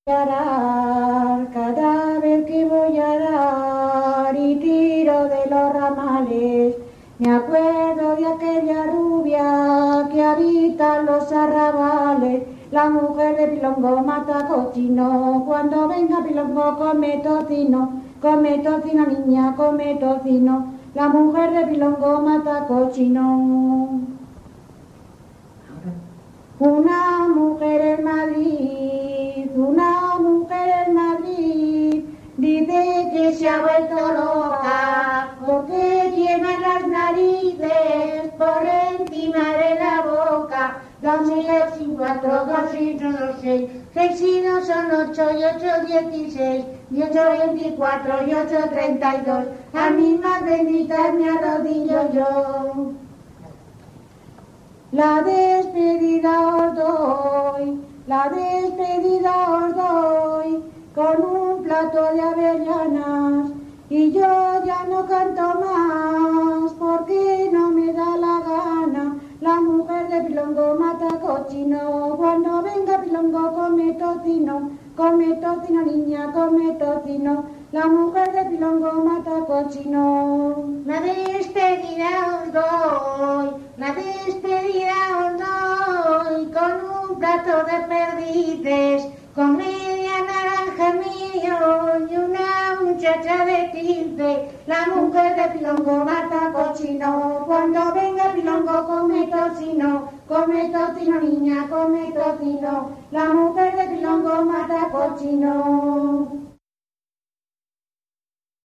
Arar, cada vez que voy a arar y tiro de los ramales, me acuerdo de aquella rubia que habita en los arrabales. La mujer de Pilongo mata cochino, cuando venga Pilongo come tocino niña, come tocino. La mujer de Pilongo mata cochino. Una mujer en Madrid, dice que se ha vuelto loca porque tiene las narices por encima de la boca. 2 y 2 y 4, 2 y 1, 6, 6 y 2 son 8 y 8, 16, y 8, 24 y 8, 32. A mi más bendita me arrodillo yo. La despedida os doy, con un plato de avellanas, y yo ya no canto más, porque no me da la gana. La mujer de Pilongo mata cochino, cuando venga Pilongo come tocino niña, come tocino. La mujer de Pilongo mata cochino. La despedida os doy, con un plato de perdices, con media naranja mío y una muchacha de quince. La mujer de Pilongo mata cochino, cuando venga Pilongo come tocino niña, come tocino. La mujer de Pilongo mata cochino.